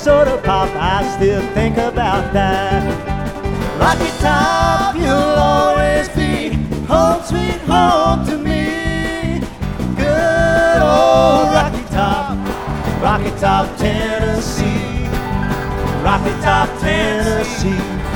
soda pop, I still think about that. Rocky Top, you'll always be home sweet home to me. Good old Rocky Top, Tennessee. Rocky Top, Tennessee.